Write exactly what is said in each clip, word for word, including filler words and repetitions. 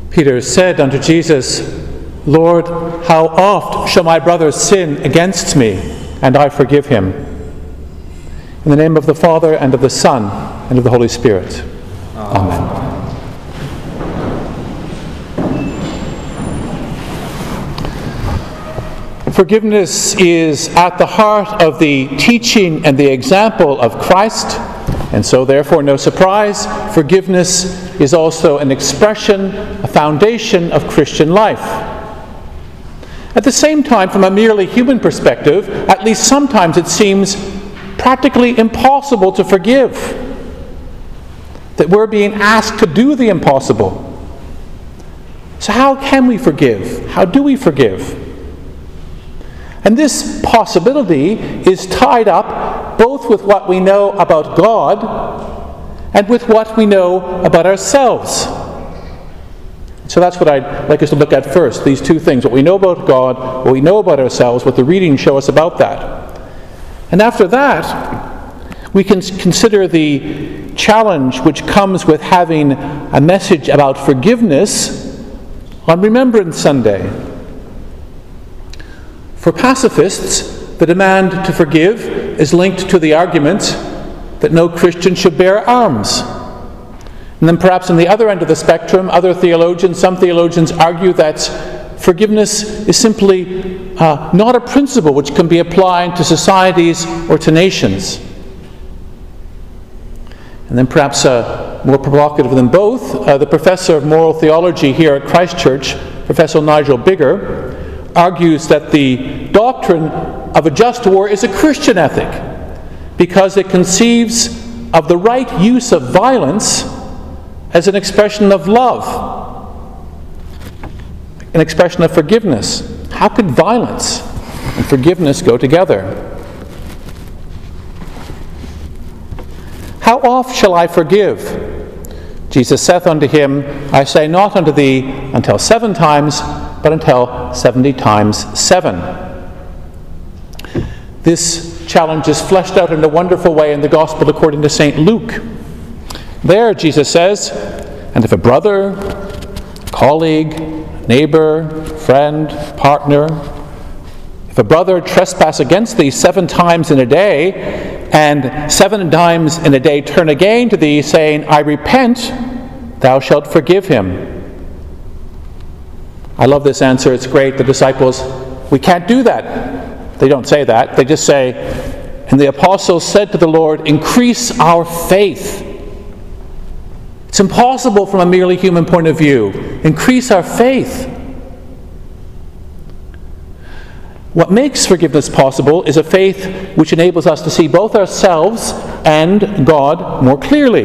Peter said unto Jesus, Lord, how oft shall my brother sin against me, and I forgive him? In the name of the Father, and of the Son, and of the Holy Spirit. Amen. Forgiveness is at the heart of the teaching and the example of Christ, and so therefore no surprise, forgiveness is also an expression, a foundation of Christian life. At the same time, from a merely human perspective, at least sometimes it seems practically impossible to forgive. That we're being asked to do the impossible. So how can we forgive? How do we forgive? And this possibility is tied up both with what we know about God and with what we know about ourselves. So that's what I'd like us to look at first, these two things, what we know about God, what we know about ourselves, what the readings show us about that. And after that, we can consider the challenge which comes with having a message about forgiveness on Remembrance Sunday. For pacifists, the demand to forgive is linked to the argument that no Christian should bear arms. And then perhaps on the other end of the spectrum, other theologians, some theologians argue that forgiveness is simply uh, not a principle which can be applied to societies or to nations. And then perhaps uh, more provocative than both, uh, the professor of moral theology here at Christ Church, Professor Nigel Biggar, argues that the doctrine of a just war is a Christian ethic because it conceives of the right use of violence as an expression of love, an expression of forgiveness. How could violence and forgiveness go together? How oft shall I forgive? Jesus saith unto him, I say not unto thee until seven times, but until seventy times seven. This challenge is fleshed out in a wonderful way in the Gospel according to Saint Luke. There, Jesus says, and if a brother, colleague, neighbor, friend, partner, if a brother trespass against thee seven times in a day, and seven times in a day turn again to thee, saying, I repent, thou shalt forgive him. I love this answer. It's great. The disciples, we can't do that. They don't say that. They just say, and the apostles said to the Lord, increase our faith. It's impossible from a merely human point of view. Increase our faith. What makes forgiveness possible is a faith which enables us to see both ourselves and God more clearly.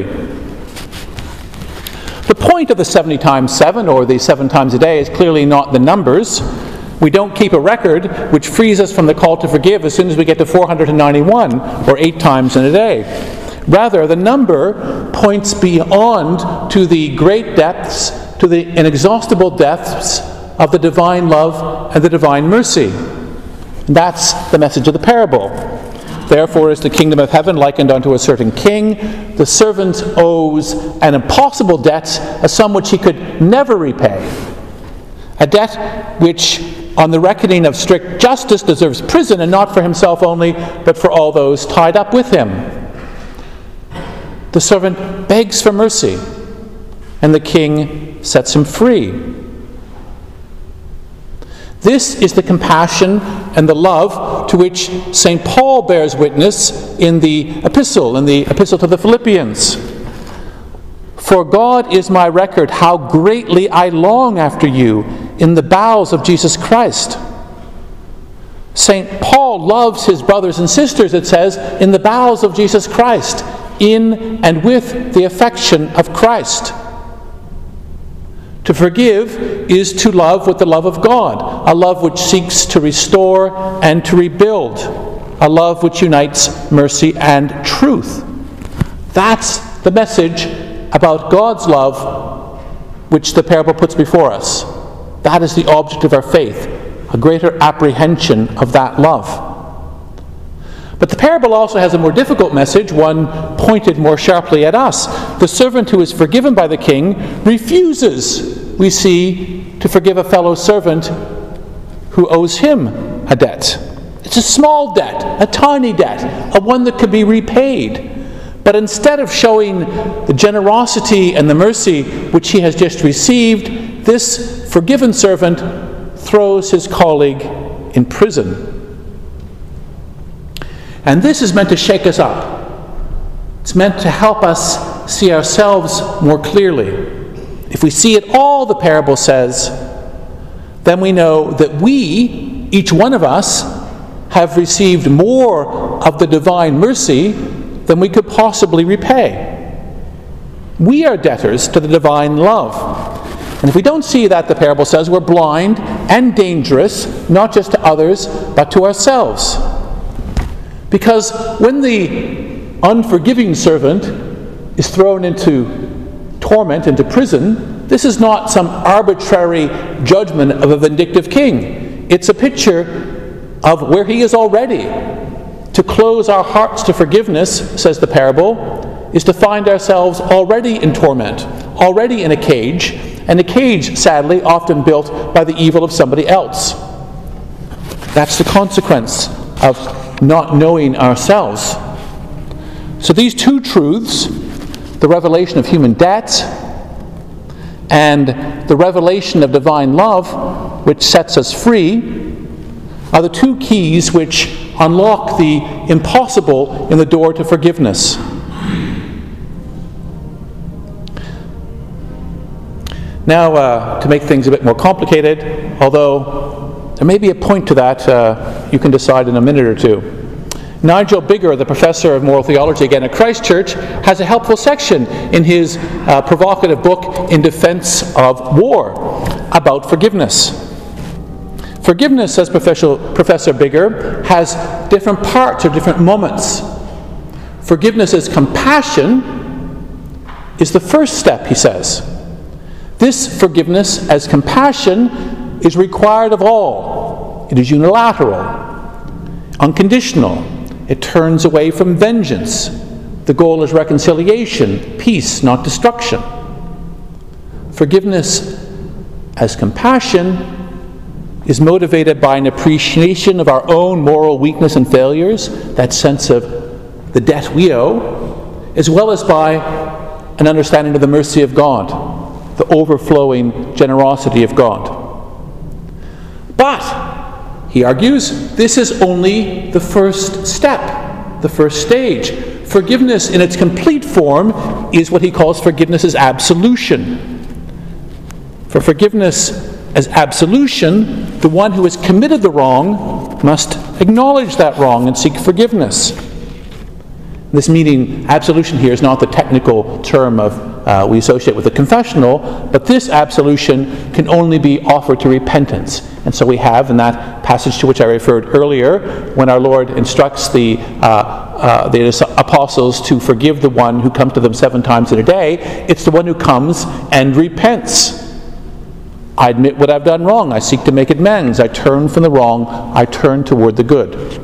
The point of the seventy times seven, or the seven times a day, is clearly not the numbers. We don't keep a record which frees us from the call to forgive as soon as we get to four hundred ninety-one, or eight times in a day. Rather, the number points beyond to the great depths, to the inexhaustible depths of the divine love and the divine mercy. And that's the message of the parable. Therefore is the kingdom of heaven likened unto a certain king. The servant owes an impossible debt, a sum which he could never repay. A debt which, on the reckoning of strict justice, deserves prison, and not for himself only, but for all those tied up with him. The servant begs for mercy, and the king sets him free. This is the compassion and the love to which Saint Paul bears witness in the epistle, in the epistle to the Philippians. For God is my record, how greatly I long after you in the bowels of Jesus Christ. Saint Paul loves his brothers and sisters, it says, in the bowels of Jesus Christ, in and with the affection of Christ. To forgive is to love with the love of God, a love which seeks to restore and to rebuild, a love which unites mercy and truth. That's the message about God's love which the parable puts before us. That is the object of our faith, a greater apprehension of that love. But the parable also has a more difficult message, one pointed more sharply at us. The servant who is forgiven by the king refuses we see to forgive a fellow servant who owes him a debt. It's a small debt, a tiny debt, a one that could be repaid. But instead of showing the generosity and the mercy which he has just received, this forgiven servant throws his colleague in prison. And this is meant to shake us up. It's meant to help us see ourselves more clearly. If we see it all, the parable says, then we know that we, each one of us, have received more of the divine mercy than we could possibly repay. We are debtors to the divine love. And if we don't see that, the parable says, we're blind and dangerous, not just to others, but to ourselves. Because when the unforgiving servant is thrown into torment, into prison, this is not some arbitrary judgment of a vindictive king. It's a picture of where he is already. To close our hearts to forgiveness, says the parable, is to find ourselves already in torment, already in a cage, and a cage, sadly, often built by the evil of somebody else. That's the consequence of not knowing ourselves. So these two truths, the revelation of human debt and the revelation of divine love, which sets us free, are the two keys which unlock the impossible in the door to forgiveness. Now, uh, to make things a bit more complicated, although there may be a point to that, uh, you can decide in a minute or two. Nigel Biggar, the professor of moral theology again at Christ Church, has a helpful section in his uh, provocative book, In Defense of War, about forgiveness. Forgiveness, says Professor, Professor Biggar, has different parts or different moments. Forgiveness as compassion is the first step, he says. This forgiveness as compassion is required of all. It is unilateral, unconditional. It turns away from vengeance. The goal is reconciliation, peace, not destruction. Forgiveness as compassion is motivated by an appreciation of our own moral weakness and failures, that sense of the debt we owe, as well as by an understanding of the mercy of God, the overflowing generosity of God. But, he argues, this is only the first step, the first stage. Forgiveness in its complete form is what he calls forgiveness as absolution. For forgiveness as absolution, the one who has committed the wrong must acknowledge that wrong and seek forgiveness. This meaning, absolution here is not the technical term of uh, we associate with the confessional, but this absolution can only be offered to repentance. And so we have, in that passage to which I referred earlier, when our Lord instructs the, uh, uh, the apostles to forgive the one who comes to them seven times in a day, it's the one who comes and repents. I admit what I've done wrong. I seek to make amends. I turn from the wrong. I turn toward the good.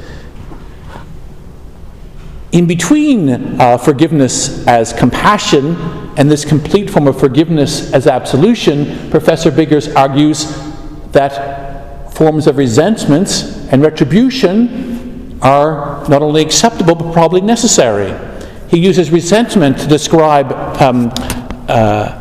In between uh, forgiveness as compassion and this complete form of forgiveness as absolution, Professor Biggar argues that forms of resentment and retribution are not only acceptable but probably necessary. He uses resentment to describe um, uh,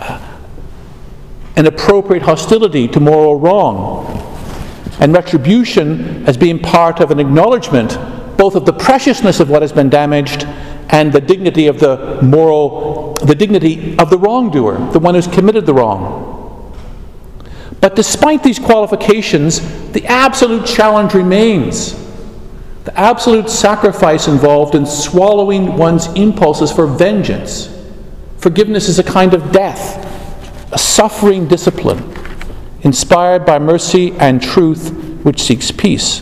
an appropriate hostility to moral wrong, and retribution as being part of an acknowledgement both of the preciousness of what has been damaged and the dignity of the moral, the dignity of the wrongdoer, the one who's committed the wrong. But despite these qualifications, the absolute challenge remains. The absolute sacrifice involved in swallowing one's impulses for vengeance. Forgiveness is a kind of death, a suffering discipline, inspired by mercy and truth which seeks peace.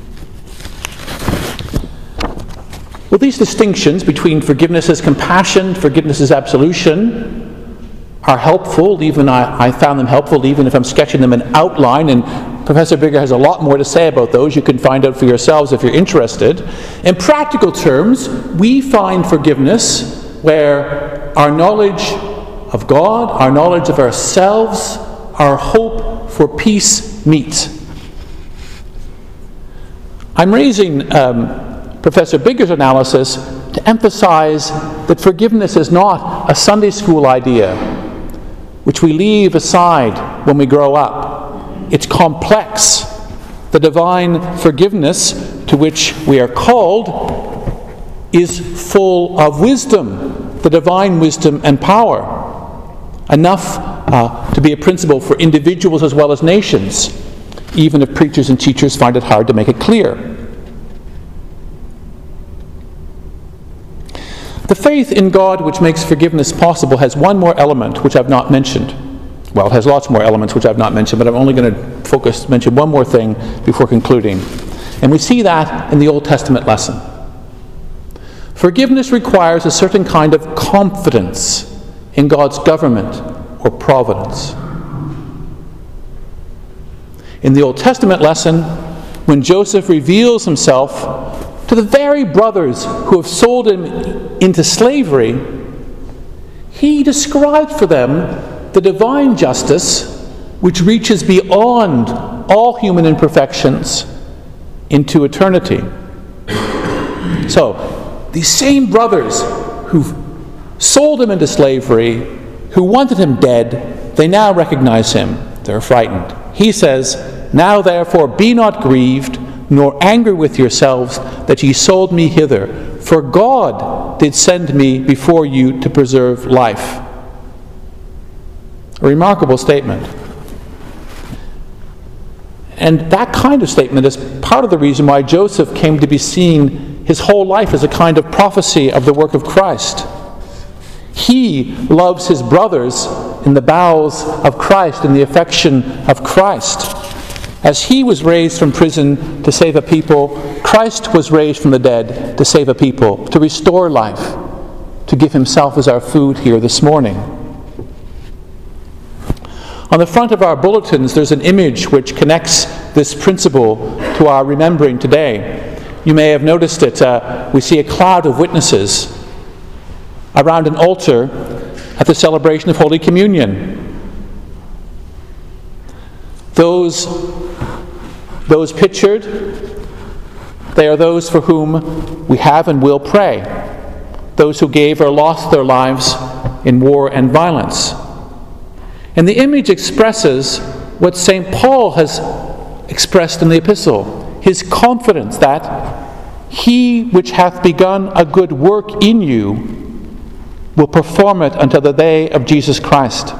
Well, these distinctions between forgiveness as compassion, forgiveness as absolution, are helpful. Even I, I found them helpful, even if I'm sketching them in outline, and Professor Biggar has a lot more to say about those. You can find out for yourselves if you're interested. In practical terms, we find forgiveness where our knowledge of God, our knowledge of ourselves, our hope for peace meet. I'm raising um, Professor Bigger's analysis to emphasize that forgiveness is not a Sunday school idea which we leave aside when we grow up. It's complex. The divine forgiveness to which we are called is full of wisdom, the divine wisdom and power. Enough uh, to be a principle for individuals as well as nations, even if preachers and teachers find it hard to make it clear. The faith in God which makes forgiveness possible has one more element which I've not mentioned. Well, it has lots more elements which I've not mentioned, but I'm only going to focus, mention one more thing before concluding. And we see that in the Old Testament lesson. Forgiveness requires a certain kind of confidence in God's government or providence. In the Old Testament lesson, when Joseph reveals himself to the very brothers who have sold him into slavery, he describes for them the divine justice which reaches beyond all human imperfections into eternity. So, these same brothers who've sold him into slavery, who wanted him dead, they now recognize him. They're frightened. He says, "Now therefore be not grieved, nor angry with yourselves, that ye sold me hither. For God did send me before you to preserve life." A remarkable statement. And that kind of statement is part of the reason why Joseph came to be seen his whole life as a kind of prophecy of the work of Christ. He loves his brothers in the bowels of Christ, in the affection of Christ. As he was raised from prison to save a people, Christ was raised from the dead to save a people, to restore life, to give himself as our food here this morning. On the front of our bulletins, there's an image which connects this principle to our remembering today. You may have noticed it. Uh, we see a cloud of witnesses around an altar at the celebration of Holy Communion. Those, those pictured, they are those for whom we have and will pray. Those who gave or lost their lives in war and violence. And the image expresses what Saint Paul has expressed in the epistle, his confidence that he which hath begun a good work in you will perform it until the day of Jesus Christ.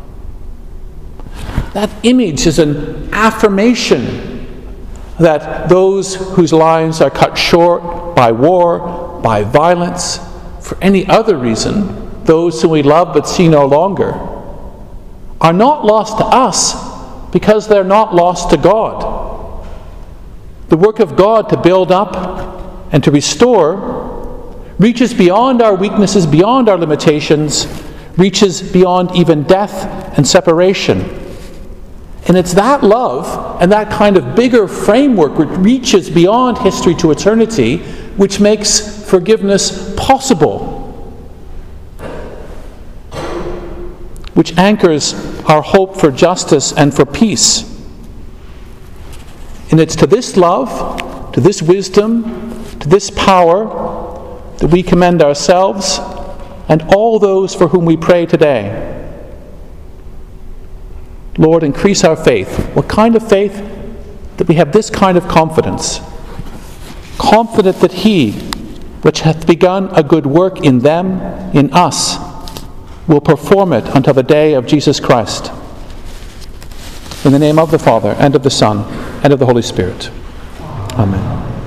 That image is an affirmation that those whose lives are cut short by war, by violence, for any other reason, those whom we love but see no longer, are not lost to us because they're not lost to God. The work of God to build up and to restore reaches beyond our weaknesses, beyond our limitations, reaches beyond even death and separation. And it's that love and that kind of bigger framework which reaches beyond history to eternity which makes forgiveness possible, which anchors our hope for justice and for peace. And it's to this love, to this wisdom, to this power that we commend ourselves and all those for whom we pray today. Lord, increase our faith. What kind of faith? That we have this kind of confidence. Confident that He, which hath begun a good work in them, in us, will perform it until the day of Jesus Christ. In the name of the Father, and of the Son, and of the Holy Spirit. Amen.